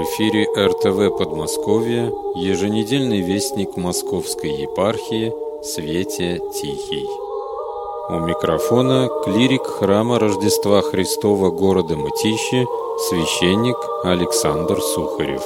эфире РТВ Подмосковье, еженедельный вестник Московской епархии Свете Тихий. У микрофона клирик храма Рождества Христова города Мытищи, священник Александр Сухарев.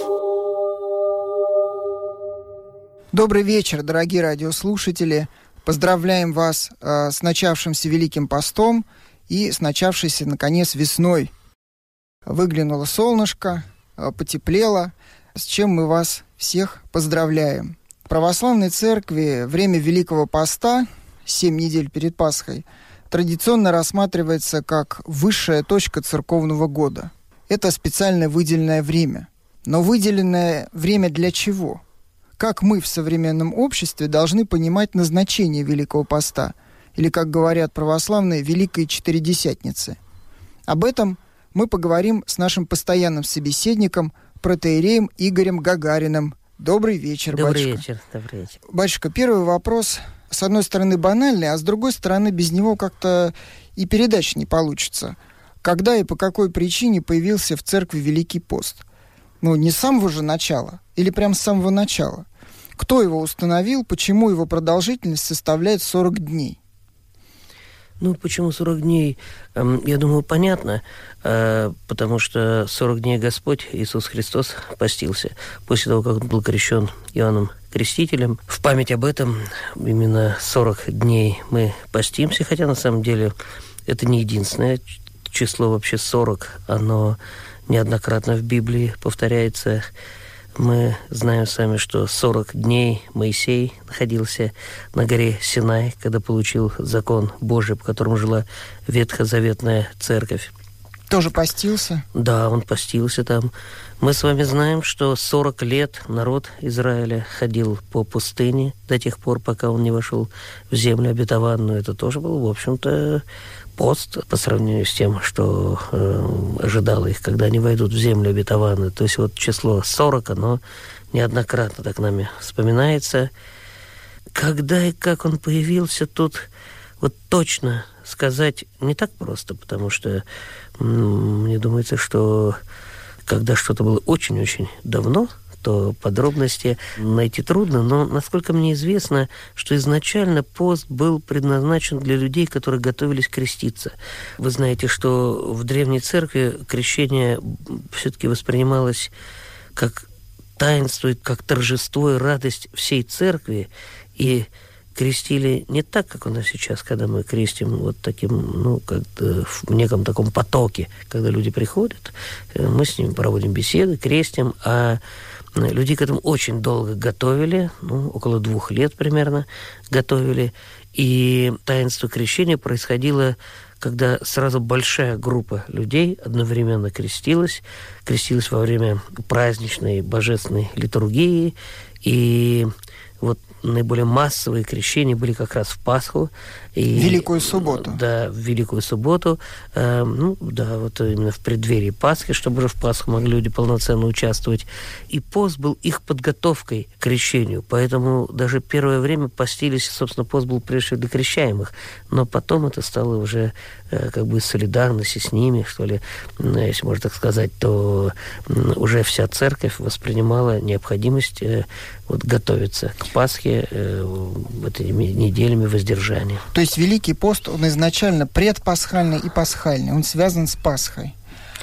Добрый вечер, дорогие радиослушатели. Поздравляем вас с начавшимся Великим постом и с начавшейся, наконец, весной. Выглянуло солнышко, потеплело, с чем мы вас всех поздравляем. В православной церкви время Великого поста, 7 недель перед Пасхой, традиционно рассматривается как высшая точка церковного года. Это специально выделенное время. Но выделенное время для чего? Как мы в современном обществе должны понимать назначение Великого поста, или, как говорят православные, Великой Четыредесятницы? Об этом мы поговорим с нашим постоянным собеседником, протоиереем Игорем Гагариным. Добрый вечер, батюшка. Добрый вечер. Батюшка, первый вопрос, с одной стороны, банальный, а с другой стороны, без него как-то и передача не получится. Когда и по какой причине появился в церкви Великий пост? Не с самого же начала, или прям с самого начала? Кто его установил, почему его продолжительность составляет 40 дней? Почему 40 дней, я думаю, понятно, потому что 40 дней Господь Иисус Христос постился после того, как Он был крещен Иоанном Крестителем. В память об этом именно 40 дней мы постимся, хотя на самом деле это не единственное число, вообще 40, оно неоднократно в Библии повторяется. Мы знаем сами, что 40 дней Моисей находился на горе Синай, когда получил закон Божий, по которому жила ветхозаветная церковь. Тоже постился? Да, он постился там. Мы с вами знаем, что 40 лет народ Израиля ходил по пустыне до тех пор, пока он не вошел в землю обетованную. Это тоже был, в общем-то, пост по сравнению с тем, что ожидало их, когда они войдут в землю обетованную. То есть число 40, оно неоднократно так нами вспоминается. Когда и как он появился, тут точно сказать не так просто, потому что мне думается, что когда что-то было очень-очень давно, то подробности найти трудно, но, насколько мне известно, что изначально пост был предназначен для людей, которые готовились креститься. Вы знаете, что в Древней Церкви крещение все-таки воспринималось как таинство, как торжество и радость всей Церкви, и крестили не так, как у нас сейчас, когда мы крестим таким, как-то в неком таком потоке, когда люди приходят, мы с ними проводим беседы, крестим, а люди к этому очень долго готовили, около 2 лет примерно готовили, и таинство крещения происходило, когда сразу большая группа людей одновременно крестилась во время праздничной божественной литургии, и наиболее массовые крещения были как раз в Пасху. Великую субботу. Да, в Великую субботу. Именно в преддверии Пасхи, чтобы уже в Пасху могли люди полноценно участвовать. И пост был их подготовкой к крещению. Поэтому даже первое время постились, собственно, пост был прежде всего для крещаемых. Но потом это стало уже солидарностью с ними, что ли, если можно так сказать, то уже вся церковь воспринимала необходимость готовиться к Пасхе этими неделями воздержания. То есть Великий пост, он изначально предпасхальный и пасхальный, он связан с Пасхой?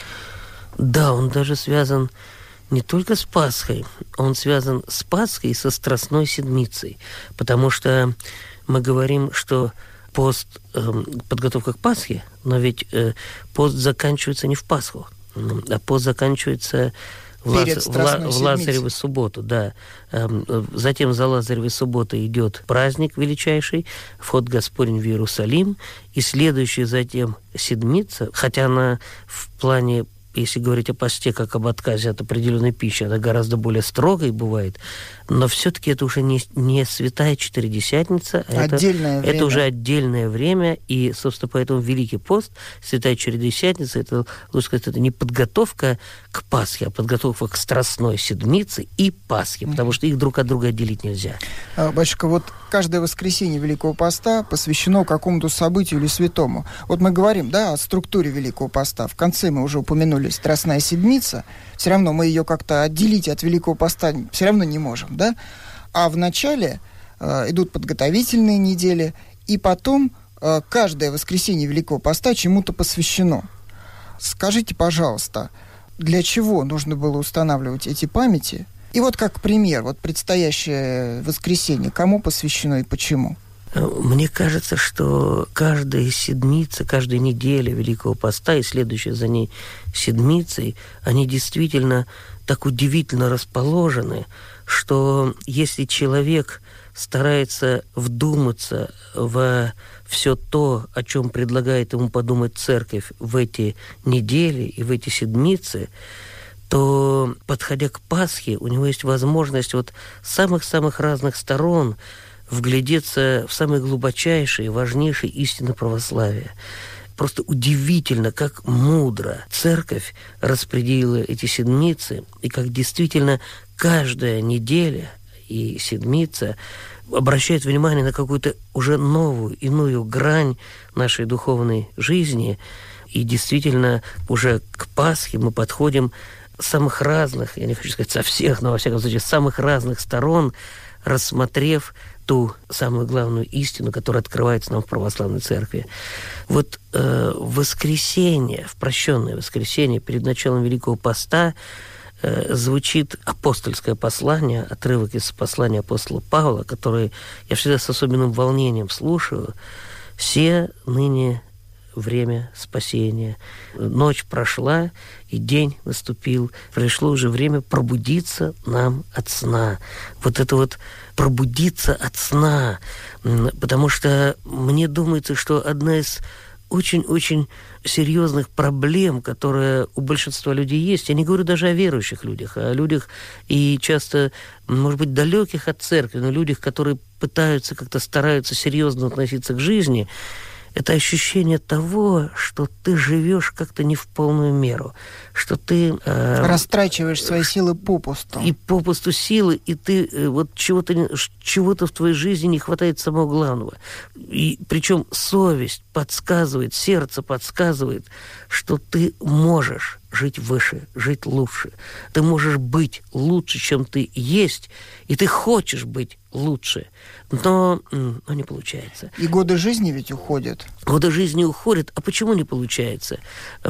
Да, он даже связан не только с Пасхой, он связан с Пасхой и со Страстной Седмицей, потому что мы говорим, что пост подготовка к Пасхе, но ведь пост заканчивается не в Пасху, а пост заканчивается в Лазареву субботу, да. Затем за Лазаревой субботой идет праздник величайший, вход Господень в Иерусалим, и следующая затем седмица, хотя она в плане, если говорить о посте как об отказе от определенной пищи, она гораздо более строгой бывает, Но все-таки это уже не Святая Четыредесятница, а это уже отдельное время. И, собственно, поэтому Великий пост, Святая Четыредесятница, это, лучше сказать, это не подготовка к Пасхе, а подготовка к Страстной Седмице и Пасхе, потому что их друг от друга отделить нельзя. Батюшка, вот каждое воскресенье Великого поста посвящено какому-то событию или святому. Вот мы говорим, да, о структуре Великого поста. В конце мы уже упомянули Страстная Седмица. Все равно мы ее как-то отделить от Великого поста все равно не можем, да? А в начале идут подготовительные недели, и потом каждое воскресенье Великого поста чему-то посвящено. Скажите, пожалуйста, для чего нужно было устанавливать эти памяти? И вот как пример, вот предстоящее воскресенье, кому посвящено и почему? Мне кажется, что каждая седмица, каждая неделя Великого поста и следующая за ней седмицей, они действительно так удивительно расположены, что если человек старается вдуматься в все то, о чем предлагает ему подумать Церковь в эти недели и в эти седмицы, то, подходя к Пасхе, у него есть возможность вот с самых-самых разных сторон вглядеться в самые глубочайшие, важнейшие истины православия. Просто удивительно, как мудро Церковь распределила эти седмицы, и как действительно каждая неделя и седмица обращает внимание на какую-то уже новую, иную грань нашей духовной жизни. И действительно уже к Пасхе мы подходим с самых разных, я не хочу сказать со всех, но во всяком случае с самых разных сторон, рассмотрев ту самую главную истину, которая открывается нам в православной церкви. Вот в воскресенье, в прощенное воскресенье, перед началом Великого поста, звучит апостольское послание, отрывок из послания апостола Павла, который я всегда с особенным волнением слушаю. «Се ныне время спасения. Ночь прошла, и день наступил. Пришло уже время пробудиться нам от сна». Вот это вот пробудиться от сна. Потому что мне думается, что одна из очень-очень серьезных проблем, которые у большинства людей есть, я не говорю даже о верующих людях, а о людях и часто, может быть, далеких от церкви, но людях, которые пытаются, как-то стараются серьезно относиться к жизни, это ощущение того, что ты живешь как-то не в полную меру, что ты растрачиваешь свои силы попусту. И попусту силы, и ты вот чего-то в твоей жизни не хватает самого главного. И причем совесть подсказывает, сердце подсказывает, что ты можешь жить выше, жить лучше. Ты можешь быть лучше, чем ты есть, и ты хочешь быть лучше, но не получается. И годы жизни ведь уходят. Годы жизни уходят, а почему не получается?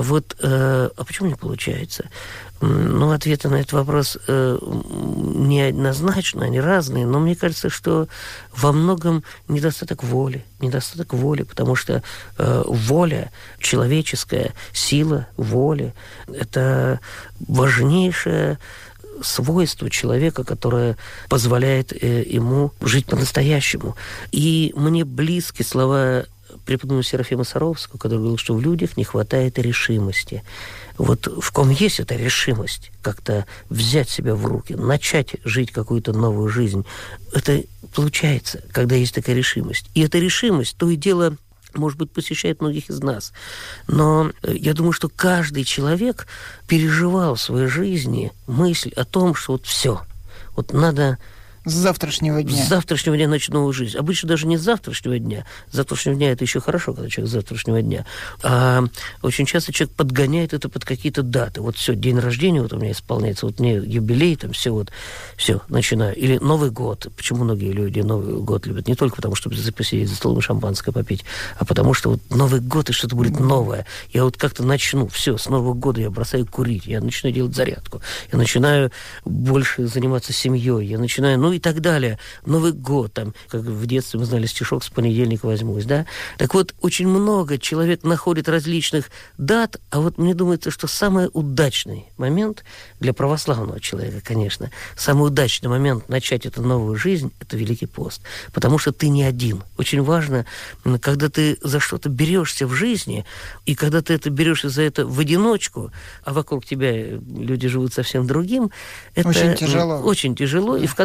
А почему не получается? Ну, ответы на этот вопрос неоднозначны, они разные, но мне кажется, что во многом недостаток воли, потому что воля, человеческая сила воли, это важнейшее свойство человека, которое позволяет ему жить по-настоящему. И мне близки слова преподобного Серафима Саровского, который говорил, что в людях не хватает решимости. Вот в ком есть эта решимость как-то взять себя в руки, начать жить какую-то новую жизнь, это получается, когда есть такая решимость. И эта решимость, то и дело, может быть, посещает многих из нас. Но я думаю, что каждый человек переживал в своей жизни мысль о том, что вот все, вот надо... С завтрашнего дня. С завтрашнего дня начать новую жизнь. Обычно даже не с завтрашнего дня. С завтрашнего дня это еще хорошо, когда человек с завтрашнего дня. А очень часто человек подгоняет это под какие-то даты. Вот все, день рождения вот у меня исполняется, вот мне юбилей, там все, начинаю. Или Новый год. Почему многие люди Новый год любят? Не только потому, чтобы посидеть за столом и шампанское попить, а потому что вот Новый год и что-то будет новое. Я вот как-то начну, все, с Нового года я бросаю курить, я начинаю делать зарядку, я начинаю больше заниматься семьей, я начинаю, и так далее. Новый год, там, как в детстве мы знали стишок «С понедельника возьмусь», да? Так вот, очень много человек находит различных дат, а вот мне думается, что самый удачный момент для православного человека, конечно, самый удачный момент начать эту новую жизнь – это Великий пост. Потому что ты не один. Очень важно, когда ты за что-то берешься в жизни, и когда ты берешься за это в одиночку, а вокруг тебя люди живут совсем другим, это очень тяжело. Очень тяжело, и в конце концов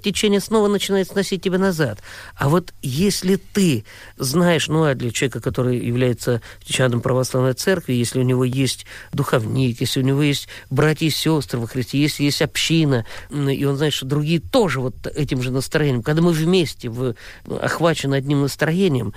течение снова начинает сносить тебя назад. А вот если ты знаешь, а для человека, который является чадом православной церкви, если у него есть духовник, если у него есть братья и сестры во Христе, если есть община, и он знает, что другие тоже вот этим же настроением, когда мы вместе охвачены одним настроением,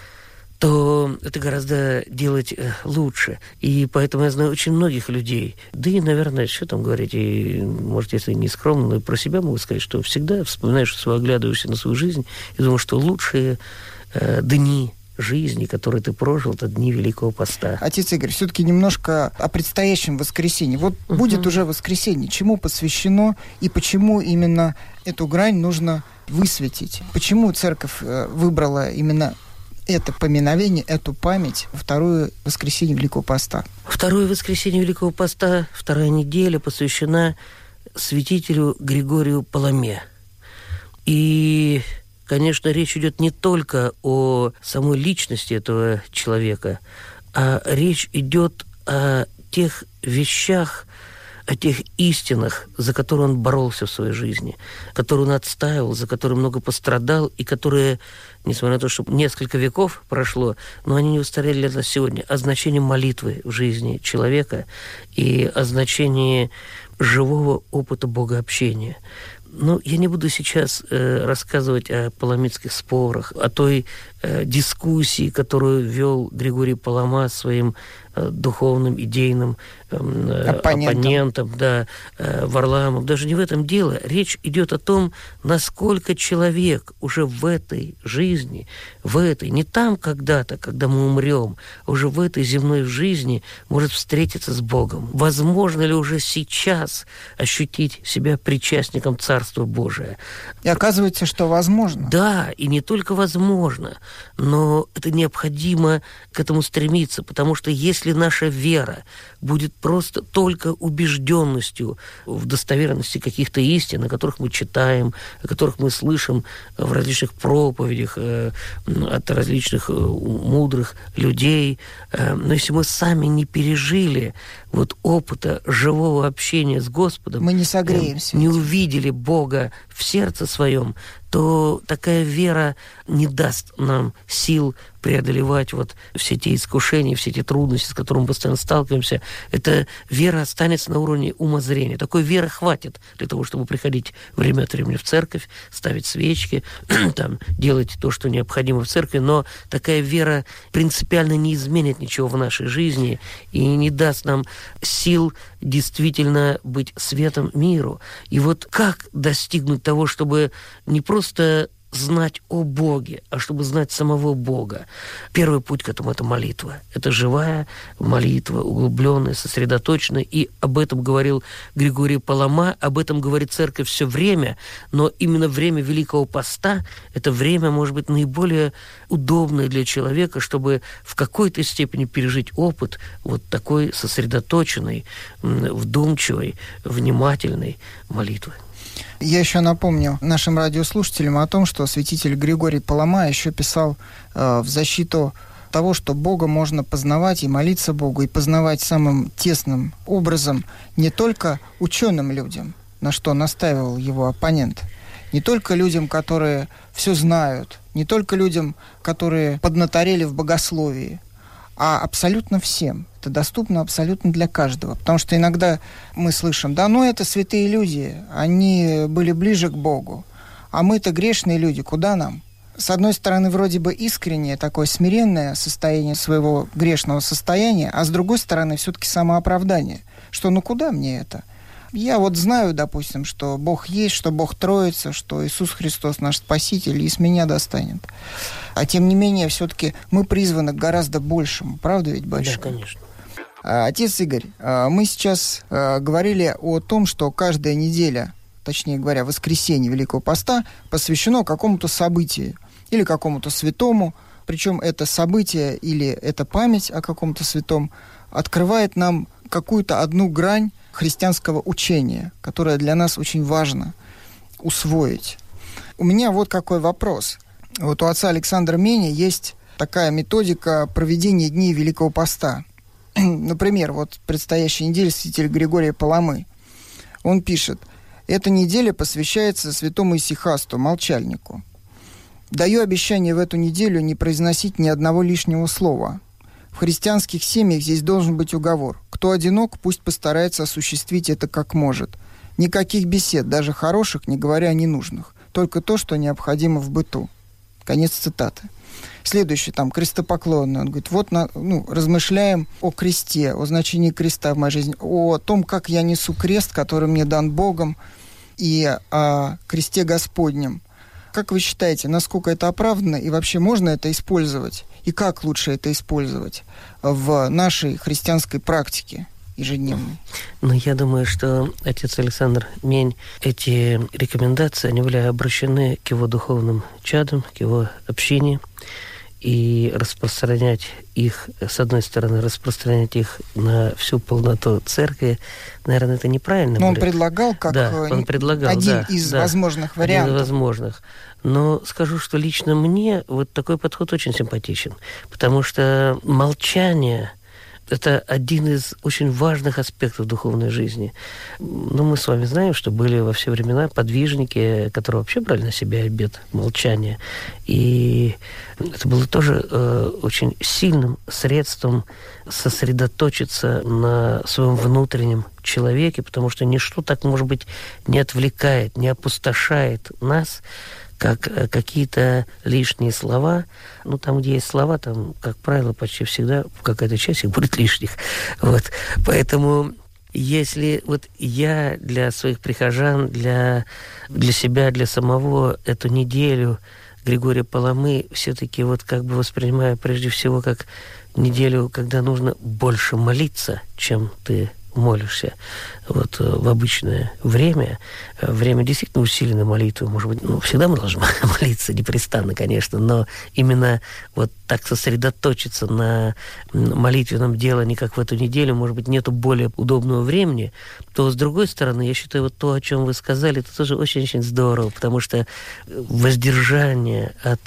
то это гораздо делать лучше. И поэтому я знаю очень многих людей, да и, наверное, что там говорить, и, может, если не скромно, но и про себя могу сказать, что всегда вспоминаешь, оглядываешься на свою жизнь и думаешь, что лучшие дни жизни, которые ты прожил, это дни Великого Поста. Отец Игорь, все-таки немножко о предстоящем воскресенье. Вот будет уже воскресенье. Чему посвящено и почему именно эту грань нужно высветить? Почему церковь выбрала именно это поминовение, эту память, второе воскресенье Великого Поста? Второе воскресенье Великого Поста, вторая неделя посвящена святителю Григорию Паламе. И, конечно, речь идет не только о самой личности этого человека, а речь идет о тех вещах, о тех истинах, за которые он боролся в своей жизни, которые он отстаивал, за которые много пострадал, и которые, несмотря на то, что несколько веков прошло, но они не устарели для нас сегодня, о значении молитвы в жизни человека и о значении живого опыта богообщения. Но я не буду сейчас рассказывать о паламитских спорах, о той дискуссии, которую вел Григорий Палама своим духовным, идейным оппонентом, Варламом. Даже не в этом дело. Речь идет о том, насколько человек уже в этой жизни, не там когда-то, когда мы умрем, а уже в этой земной жизни может встретиться с Богом. Возможно ли уже сейчас ощутить себя причастником Царства Божия? И оказывается, что возможно. Да, и не только возможно, но это необходимо к этому стремиться, потому что если наша вера будет просто только убежденностью в достоверности каких-то истин, о которых мы читаем, о которых мы слышим в различных проповедях от различных мудрых людей, но если мы сами не пережили опыта живого общения с Господом, мы не согреемся, не увидели Бога в сердце своем, то такая вера не даст нам сил преодолевать все те искушения, все те трудности, с которыми мы постоянно сталкиваемся. Эта вера останется на уровне умозрения. Такой веры хватит для того, чтобы приходить время от времени в церковь, ставить свечки, делать то, что необходимо в церкви, но такая вера принципиально не изменит ничего в нашей жизни и не даст нам сил действительно быть светом миру. И как достигнуть того, чтобы не просто знать о Боге, а чтобы знать самого Бога? Первый путь к этому – это молитва. Это живая молитва, углубленная, сосредоточенная. И об этом говорил Григорий Палама, об этом говорит Церковь все время, но именно время Великого Поста – это время, может быть, наиболее удобное для человека, чтобы в какой-то степени пережить опыт такой сосредоточенной, вдумчивой, внимательной молитвы. Я еще напомню нашим радиослушателям о том, что святитель Григорий Палама еще писал в защиту того, что Бога можно познавать и молиться Богу, и познавать самым тесным образом не только ученым людям, на что настаивал его оппонент, не только людям, которые все знают, не только людям, которые поднаторели в богословии, а абсолютно всем. Это доступно абсолютно для каждого. Потому что иногда мы слышим, это святые люди, они были ближе к Богу, а мы-то грешные люди, куда нам? С одной стороны, вроде бы искреннее, такое смиренное состояние своего грешного состояния, а с другой стороны, все-таки самооправдание, что куда мне это? Я знаю, допустим, что Бог есть, что Бог Троица, что Иисус Христос наш Спаситель, и с меня достанет. А тем не менее, все-таки мы призваны к гораздо большему. Правда ведь, батюшка? Да, конечно. Отец Игорь, мы сейчас говорили о том, что каждая неделя, точнее говоря, воскресенье Великого Поста, посвящено какому-то событию или какому-то святому. Причем это событие или эта память о каком-то святом открывает нам какую-то одну грань христианского учения, которое для нас очень важно усвоить. У меня какой вопрос. У отца Александра Меня есть такая методика проведения дней Великого Поста. Например, предстоящей неделе святителя Григория Паламы. Он пишет: Эта неделя посвящается святому Исихасту, молчальнику. Даю обещание в эту неделю не произносить ни одного лишнего слова. В христианских семьях здесь должен быть уговор. Кто одинок, пусть постарается осуществить это как может. Никаких бесед, даже хороших, не говоря о ненужных. Только то, что необходимо в быту. Конец цитаты. Следующий, крестопоклонный. Он говорит, размышляем о кресте, о значении креста в моей жизни, о том, как я несу крест, который мне дан Богом, и о кресте Господнем. Как вы считаете, насколько это оправдано, и вообще можно это использовать? И как лучше это использовать в нашей христианской практике ежедневной? Я думаю, что отец Александр Мень, эти рекомендации, они были обращены к его духовным чадам, к его общине, и распространять их, с одной стороны, распространять их на всю полноту церкви, наверное, это неправильно. Но он предлагал как один из возможных вариантов. Один из возможных. Но скажу, что лично мне вот такой подход очень симпатичен, потому что молчание – это один из очень важных аспектов духовной жизни. Мы с вами знаем, что были во все времена подвижники, которые вообще брали на себя обет молчания. И это было тоже очень сильным средством сосредоточиться на своем внутреннем человеке, потому что ничто так, может быть, не отвлекает, не опустошает нас, как какие-то лишние слова. Там, где есть слова, там, как правило, почти всегда какая-то часть их будет лишних. Поэтому если я для своих прихожан, для себя, для самого эту неделю Григория Паламы все-таки воспринимаю прежде всего как неделю, когда нужно больше молиться, чем ты молишься в обычное время действительно усиленной молитвы, может быть, всегда мы должны молиться непрестанно, конечно, но именно так сосредоточиться на молитвенном делании, как в эту неделю, может быть, нету более удобного времени, то, с другой стороны, я считаю, то, о чем вы сказали, это тоже очень-очень здорово, потому что воздержание от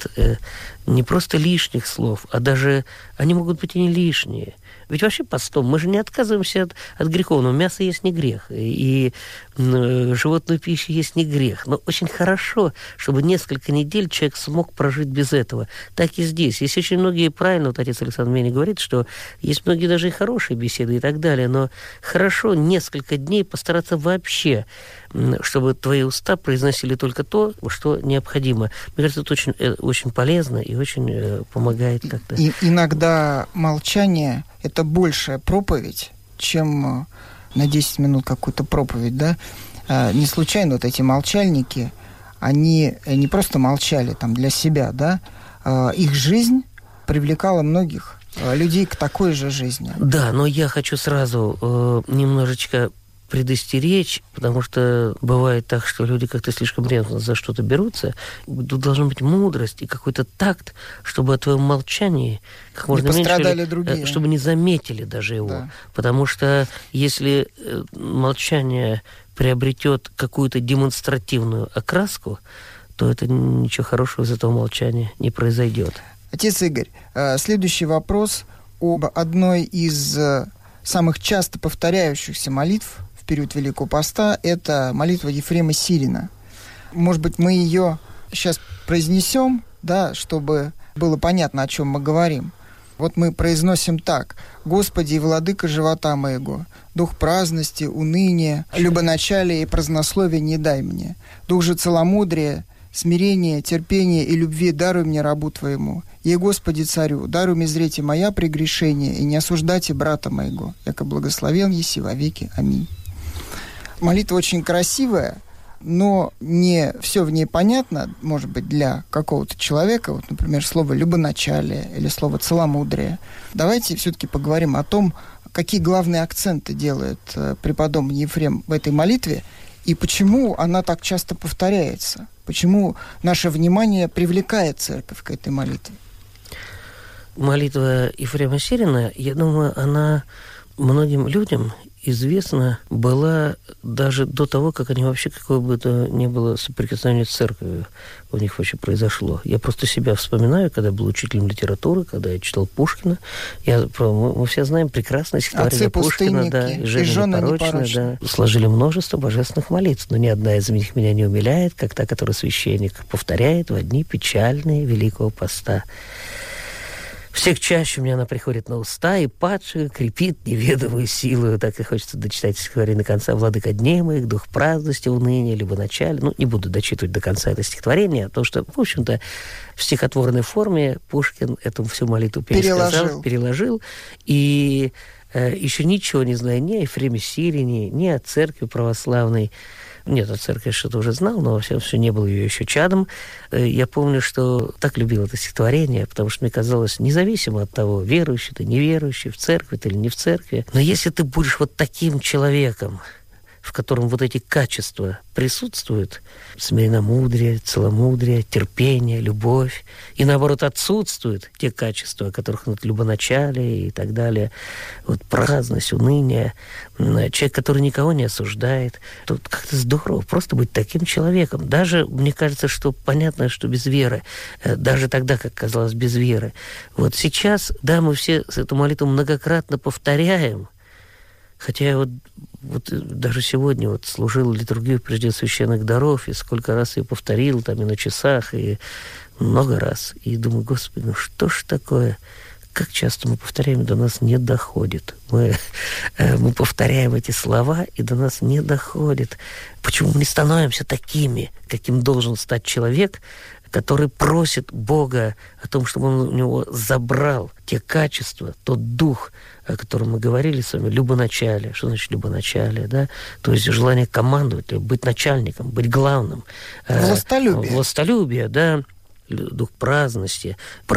не просто лишних слов, а даже они могут быть и не лишние. Ведь вообще постом мы же не отказываемся от греховного. Мясо есть не грех, и животную пищу есть не грех. Но очень хорошо, чтобы несколько недель человек смог прожить без этого. Так и здесь. Есть очень многие, правильно, отец Александр Мень говорит, что есть многие даже и хорошие беседы и так далее, но хорошо несколько дней постараться вообще, чтобы твои уста произносили только то, что необходимо. Мне кажется, это очень, очень полезно и очень помогает как-то. И иногда молчание – это большая проповедь, чем на 10 минут какую-то проповедь, да? Не случайно эти молчальники, они не просто молчали для себя, да? Их жизнь привлекала многих людей к такой же жизни. Да, но я хочу сразу немножечко предостеречь, потому что бывает так, что люди как-то слишком ревностно за что-то берутся. Тут должна быть мудрость и какой-то такт, чтобы о твоем молчании как можно меньше, другие. Чтобы не заметили даже его. Да. Потому что если молчание приобретет какую-то демонстративную окраску, то это ничего хорошего из этого молчания не произойдет. Отец Игорь, следующий вопрос об одной из самых часто повторяющихся молитв в период Великого Поста – это молитва Ефрема Сирина. Может быть, мы ее сейчас произнесем, да, чтобы было понятно, о чем мы говорим. Мы произносим так: «Господи и владыка живота моего, дух праздности, уныния, любоначалия и празднословия не дай мне. Дух же целомудрия, смирения, терпения и любви даруй мне рабу Твоему. Ей, Господи, царю, даруй мне зрите моя прегрешение, и не осуждайте брата моего, яко благословен еси во веки. Аминь». Молитва очень красивая, но не все в ней понятно, может быть, для какого-то человека. Например, слово «любоначалие» или слово «целомудрие». Давайте все-таки поговорим о том, какие главные акценты делает преподобный Ефрем в этой молитве, и почему она так часто повторяется, почему наше внимание привлекает церковь к этой молитве. Молитва Ефрема Сирина, я думаю, она многим людям известна была даже до того, как они вообще какое бы то ни было соприкосновение с церковью у них вообще произошло. Я просто себя вспоминаю, когда был учителем литературы, когда я читал Пушкина. Мы все знаем прекрасное стихотворение Пушкина, да, и «Жены непорочные», да, сложили множество божественных молитв, но ни одна из них меня не умиляет, как та, которую священник повторяет в дни печальные Великого Поста. Всех чаще у меня она приходит на уста, и падшую крепит неведомую силу. Так и хочется дочитать стихотворение до конца. «Владыка дней моих, дух праздности, уныния, либо начале». Не буду дочитывать до конца это стихотворение, потому что, в общем-то, в стихотворной форме Пушкин эту всю молитву переложил. И еще ничего не зная ни о Ефреме Сирине, ни о церкви православной. Нет, о церкви я что-то уже знал, но все не был ее еще чадом. Я помню, что так любил это стихотворение, потому что мне казалось, независимо от того, верующий ты, неверующий, в церкви ты или не в церкви, но если ты будешь вот таким человеком, в котором вот эти качества присутствуют, смиренномудрие, целомудрие, терпение, любовь, и наоборот отсутствуют те качества, о которых любоначалие и так далее, вот праздность, уныние, человек, который никого не осуждает, тут как-то здорово просто быть таким человеком. Даже, мне кажется, что понятно, что без веры, даже тогда, как казалось, без веры. Вот сейчас, да, мы все эту молитву многократно повторяем, хотя я вот даже сегодня служил литургию прежде священных даров, и сколько раз я повторил там и на часах, и много раз. И думаю, Господи, что ж такое? Как часто мы повторяем, до нас не доходит. Мы повторяем эти слова, и до нас не доходит. Почему мы не становимся такими, каким должен стать человек, который просит Бога о том, чтобы Он у него забрал те качества, тот дух, о котором мы говорили с вами, любоначалие. Что значит любоначалие, да? То есть желание командовать, быть начальником, быть главным. Властолюбие. Властолюбие, да. Дух праздности,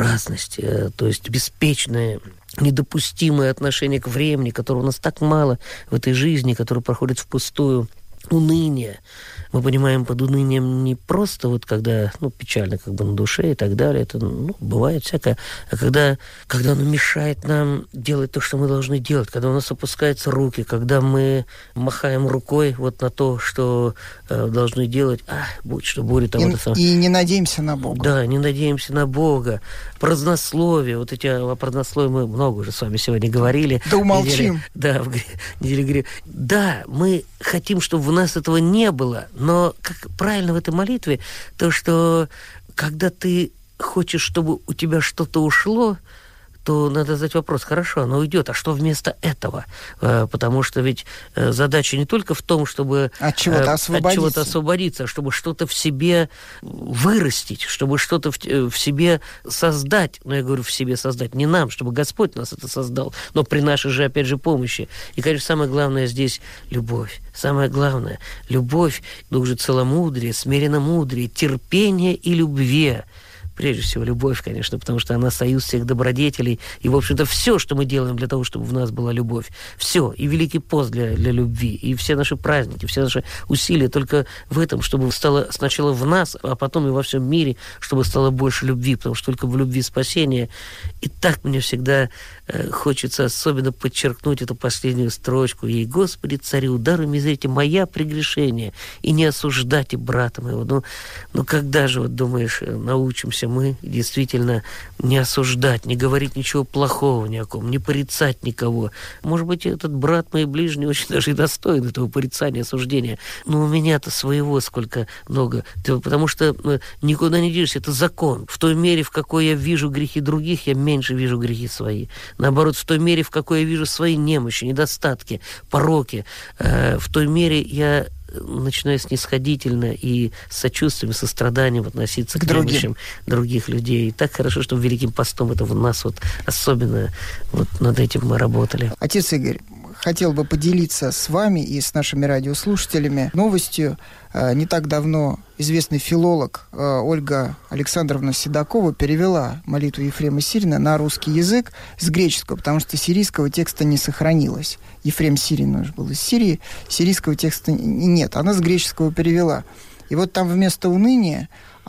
то есть беспечное, недопустимое отношение к времени, которого у нас так мало в этой жизни, которое проходит впустую. Уныние. Мы понимаем под унынием не просто когда, печально на душе и так далее, это, бывает всякое, а когда оно мешает нам делать то, что мы должны делать, когда у нас опускаются руки, когда мы махаем рукой на то, что должны делать, будь что будет. И не надеемся на Бога. Да, не надеемся на Бога. Празднословие, о празднословии мы много уже с вами сегодня говорили. Да умолчим. В неделе. Да, мы хотим, чтобы в нас этого не было, но как правильно в этой молитве, то, что когда ты хочешь, чтобы у тебя что-то ушло, то надо задать вопрос, хорошо, оно уйдет, а что вместо этого? Потому что ведь задача не только в том, чтобы от чего-то освободиться, а чтобы что-то в себе вырастить, чтобы что-то в себе создать. Но я говорю, в себе создать не нам, чтобы Господь нас это создал, но при нашей же, опять же, помощи. И, конечно, самое главное здесь – любовь. Самое главное – любовь, дух же целомудрие, смиренномудрие, терпение и любви. Прежде всего, любовь, конечно, потому что она союз всех добродетелей. И, в общем-то, все, что мы делаем для того, чтобы в нас была любовь. Все. И Великий пост для любви. И все наши праздники, все наши усилия только в этом, чтобы стало сначала в нас, а потом и во всем мире, чтобы стало больше любви. Потому что только в любви спасение. И так мне всегда хочется особенно подчеркнуть эту последнюю строчку. «Ей, Господи, царю, даруй мне, зрите, моя прегрешение, и не осуждайте брата моего». Когда же, думаешь, научимся мы действительно не осуждать, не говорить ничего плохого ни о ком, не порицать никого. Может быть, этот брат мой ближний очень даже и достоин этого порицания, осуждения. Но у меня-то своего сколько много. Потому что никуда не денешься, это закон. В той мере, в какой я вижу грехи других, я меньше вижу грехи свои. Наоборот, в той мере, в какой я вижу свои немощи, недостатки, пороки, в той мере я начинаю снисходительно и с сочувствием, состраданием относиться к немощам других людей. И так хорошо, что Великим постом это в нас особенно над этим мы работали. Отец Игорь, хотел бы поделиться с вами и с нашими радиослушателями новостью. Не так давно известный филолог Ольга Александровна Седокова перевела молитву Ефрема Сирина на русский язык с греческого, потому что сирийского текста не сохранилось. Ефрем Сирин был из Сирии, сирийского текста нет. Она с греческого перевела. И там вместо уныния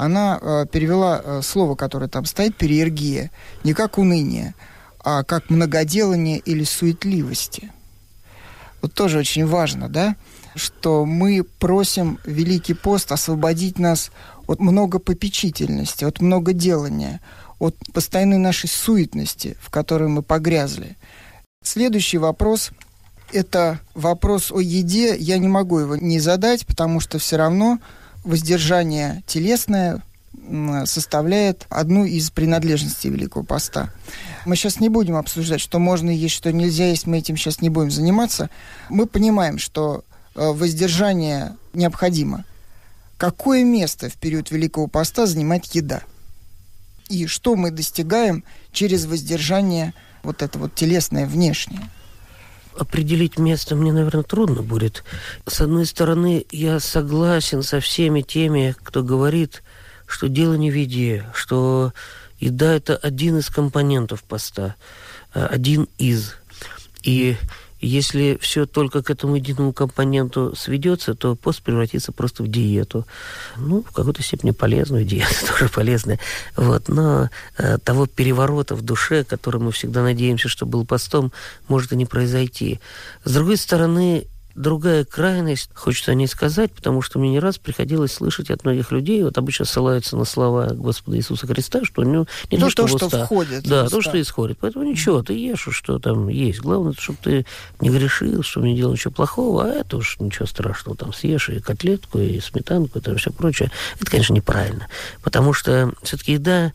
она перевела слово, которое там стоит, периергия, не как уныние, а как многоделание или суетливости. Вот тоже очень важно, да, что мы просим Великий пост освободить нас от многопопечительности, от многоделания, от постоянной нашей суетности, в которой мы погрязли. Следующий вопрос – это вопрос о еде. Я не могу его не задать, потому что все равно воздержание телесное составляет одну из принадлежностей Великого поста. Мы сейчас не будем обсуждать, что можно есть, что нельзя есть, мы этим сейчас не будем заниматься. Мы понимаем, что воздержание необходимо. Какое место в период Великого поста занимает еда? И что мы достигаем через воздержание вот это вот телесное, внешнее? Определить место мне, наверное, трудно будет. С одной стороны, я согласен со всеми теми, кто говорит, что дело не в еде, что еда – это один из компонентов поста, один из. И если все только к этому единому компоненту сведется, то пост превратится просто в диету. Ну, в какой-то степени полезную диету, тоже полезная. Вот. Но того переворота в душе, который мы всегда надеемся, что был постом, может и не произойти. С другой стороны, другая крайность, хочется о ней сказать, потому что мне не раз приходилось слышать от многих людей, вот обычно ссылаются на слова Господа Иисуса Христа, что не то, что в уста, входит, да, то, что исходит. Поэтому ничего, ты ешь, что там есть. Главное, чтобы ты не грешил, чтобы не делал ничего плохого, а это уж ничего страшного, там съешь и котлетку, и сметанку, и там все прочее. Это, конечно, неправильно, потому что все-таки еда,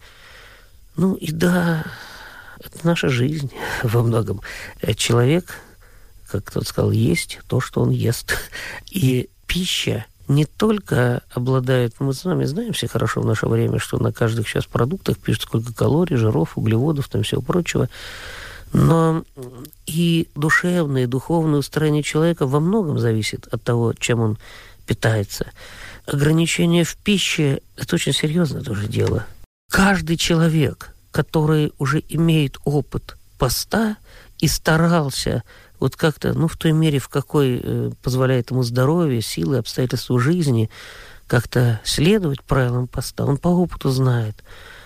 это наша жизнь во многом. Человек, как кто-то сказал, есть то, что он ест. И пища не только обладает... Мы с вами знаем все хорошо в наше время, что на каждых сейчас продуктах пишут, сколько калорий, жиров, углеводов, там всего прочего. Но и душевное, и духовное устроение человека во многом зависит от того, чем он питается. Ограничение в пище – это очень серьезное тоже дело. Каждый человек, который уже имеет опыт поста и старался вот как-то, в той мере, в какой позволяет ему здоровье, силы, обстоятельства жизни, как-то следовать правилам поста, он по опыту знает,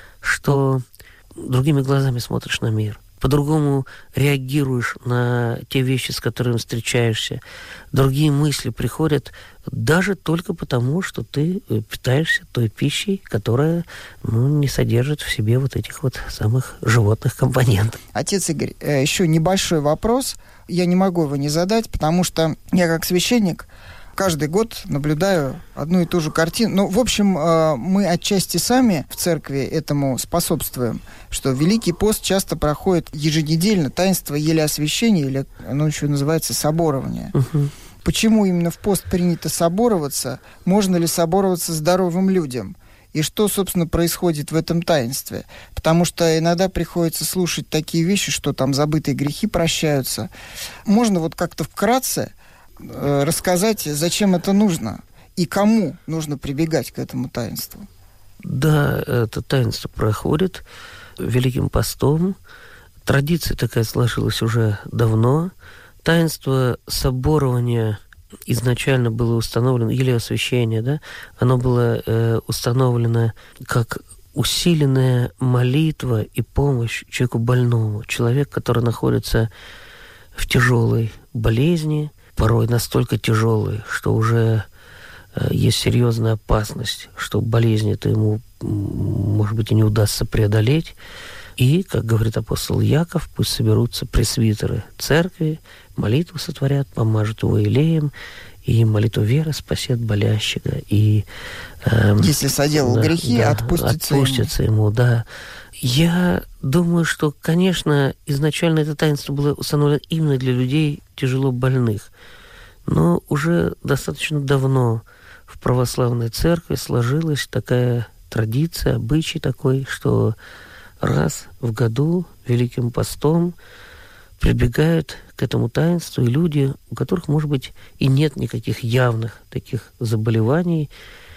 что другими глазами смотришь на мир, по-другому реагируешь на те вещи, с которыми встречаешься, другие мысли приходят даже только потому, что ты питаешься той пищей, которая не содержит в себе вот этих вот самых животных компонентов. Отец Игорь, еще небольшой вопрос. Я не могу его не задать, потому что я как священник каждый год наблюдаю одну и ту же картину. В общем, мы отчасти сами в церкви этому способствуем, что Великий пост часто проходит еженедельно, таинство елеосвящения, или оно еще называется соборование. Угу. Почему именно в пост принято собороваться? Можно ли собороваться здоровым людям? И что, собственно, происходит в этом таинстве? Потому что иногда приходится слушать такие вещи, что там забытые грехи прощаются. Можно вот как-то вкратце рассказать, зачем это нужно и кому нужно прибегать к этому таинству? Да, это таинство проходит Великим постом. Традиция такая сложилась уже давно. Таинство соборования изначально было установлено, или освящение, да, оно было установлено как усиленная молитва и помощь человеку больному. Человек, который находится в тяжелой болезни, порой настолько тяжелой, что уже есть серьезная опасность, что болезнь это ему, может быть, и не удастся преодолеть. И, как говорит апостол Яков, пусть соберутся пресвитеры церкви, молитву сотворят, помажут его елеем, и молитва веры спасет болящего. И, если соделал грехи, отпустится ему. Да. Я думаю, что, конечно, изначально это таинство было установлено именно для людей тяжело больных. Но уже достаточно давно в православной церкви сложилась такая традиция, обычай такой, что раз в году Великим постом прибегают к этому таинству и люди, у которых, может быть, и нет никаких явных таких заболеваний.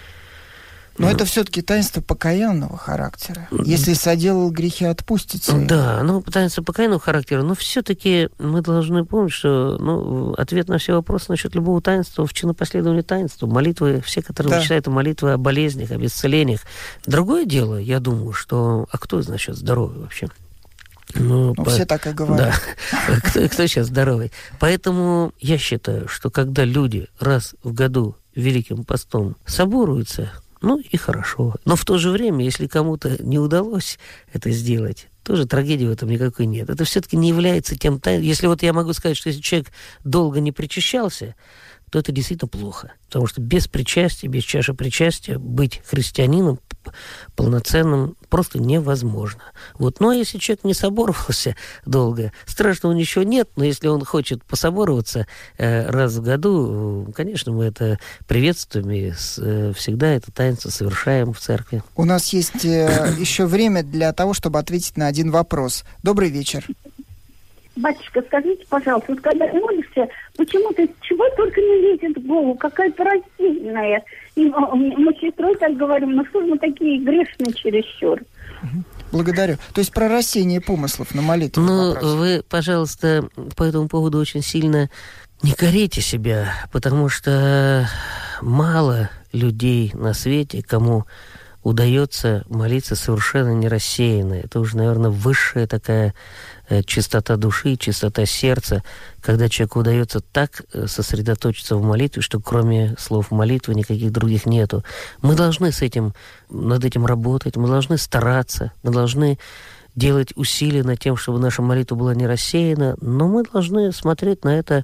Но это все-таки таинство покаянного характера. Если соделал грехи, отпустится. Да, таинство покаянного характера, но все-таки мы должны помнить, что ответ на все вопросы насчет любого таинства в чинопоследовании таинства. Молитвы, все, которые читают, молитвы о болезнях, об исцелениях. Другое дело, я думаю, что... А кто насчет здоровья вообще? Все так и говорят. Да. Кто сейчас здоровый? Поэтому я считаю, что когда люди раз в году Великим постом соборуются, и хорошо. Но в то же время, если кому-то не удалось это сделать, тоже трагедии в этом никакой нет. Это все-таки не является тем... Если я могу сказать, что если человек долго не причащался, то это действительно плохо. Потому что без причастия, без чаши причастия быть христианином полноценным просто невозможно. А если человек не соборовался долго, страшного ничего нет, но если он хочет пособороваться раз в году, конечно, мы это приветствуем и всегда это таинство совершаем в церкви. У нас есть еще время для того, чтобы ответить на один вопрос. Добрый вечер. Батюшка, скажите, пожалуйста, когда молишься, почему-то чего только не лезет в голову, какая-то рассеянная. И мы с сестрой так говорим, что мы такие грешные чересчур. Благодарю. То есть про рассеяние помыслов на молитве. Вы, пожалуйста, по этому поводу очень сильно не корите себя, потому что мало людей на свете, кому удается молиться совершенно не рассеянно. Это уже, наверное, высшая такая чистота души, чистота сердца, когда человеку удается так сосредоточиться в молитве, что кроме слов молитвы никаких других нету. Мы должны над этим работать, мы должны стараться, мы должны делать усилия над тем, чтобы наша молитва была не рассеяна, но мы должны смотреть на это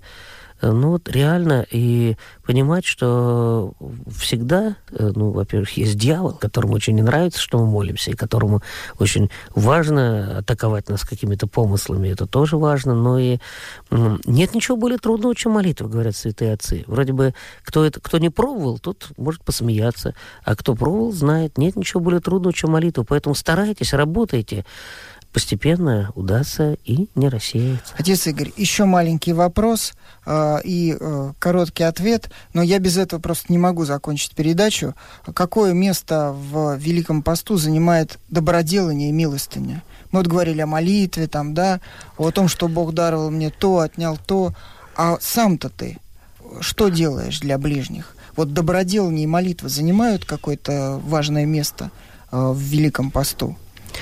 реально и понимать, что всегда, во-первых, есть дьявол, которому очень не нравится, что мы молимся, и которому очень важно атаковать нас какими-то помыслами, это тоже важно, но и нет ничего более трудного, чем молитва, говорят святые отцы. Вроде бы, кто не пробовал, тот может посмеяться, а кто пробовал, знает, нет ничего более трудного, чем молитва, поэтому старайтесь, работайте, постепенно удастся и не рассеяться. Отец Игорь, еще маленький вопрос и короткий ответ, но я без этого просто не могу закончить передачу. Какое место в Великом посту занимает доброделание и милостыня? Мы говорили о молитве, о том, что Бог даровал мне то, отнял то. А сам-то ты что делаешь для ближних? Доброделание и молитва занимают какое-то важное место в Великом посту?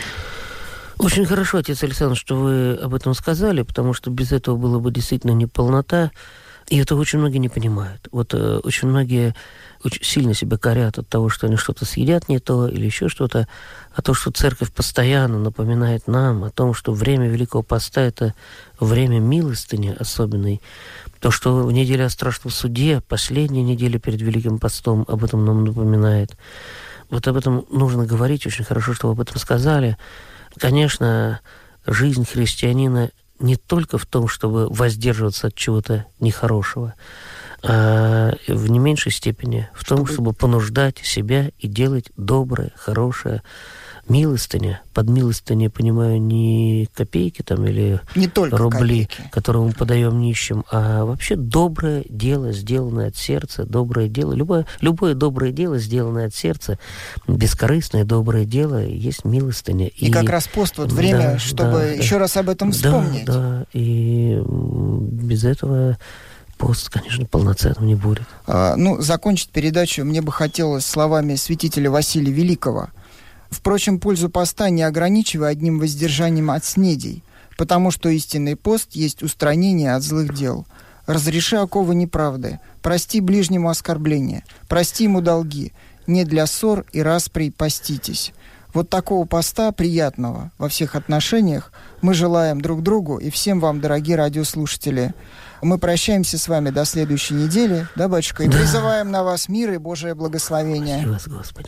Очень хорошо, отец Александр, что вы об этом сказали, потому что без этого было бы действительно неполнота, и это очень многие не понимают. Очень многие очень сильно себя корят от того, что они что-то съедят не то или еще что-то, а то, что церковь постоянно напоминает нам о том, что время Великого Поста – это время милостыни особенной, то, что в неделе о страшном суде, последняя неделя перед Великим Постом, об этом нам напоминает. Об этом нужно говорить, очень хорошо, что вы об этом сказали. Конечно, жизнь христианина не только в том, чтобы воздерживаться от чего-то нехорошего, а в не меньшей степени в том, чтобы понуждать себя и делать доброе, хорошее. Милостыня. Под милостыней, понимаю, не копейки или не только рубли, копейки, которые мы подаем нищим, а вообще доброе дело, сделанное от сердца, доброе дело. Любое доброе дело, сделанное от сердца, бескорыстное доброе дело, есть милостыня. И как раз пост время, чтобы еще раз об этом вспомнить. Да, и без этого пост, конечно, полноценным не будет. Закончить передачу мне бы хотелось словами святителя Василия Великого. Впрочем, пользу поста не ограничивая одним воздержанием от снедей, потому что истинный пост есть устранение от злых дел. Разреши оковы неправды, прости ближнему оскорбление, прости ему долги, не для ссор и расприй поститесь. Такого поста приятного во всех отношениях мы желаем друг другу и всем вам, дорогие радиослушатели. Мы прощаемся с вами до следующей недели, да, батюшка, и призываем на вас мир и Божие благословение. Спасибо вас, Господи.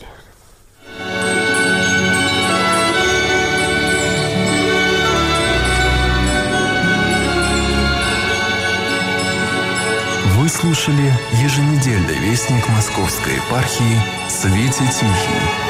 Вы слушали еженедельный вестник Московской епархии «Свете Тихий».